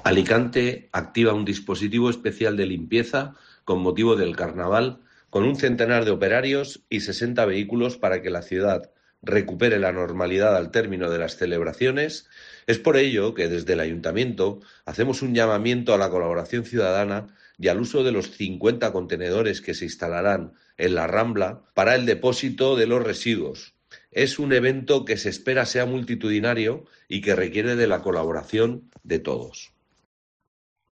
Alicante activa un dispositivo especial de limpieza con motivo del Carnaval, con un centenar de operarios y 60 vehículos para que la ciudad recupere la normalidad al término de las celebraciones. Es por ello que desde el Ayuntamiento hacemos un llamamiento a la colaboración ciudadana y al uso de los 50 contenedores que se instalarán en la Rambla para el depósito de los residuos. Es un evento que se espera sea multitudinario y que requiere de la colaboración de todos.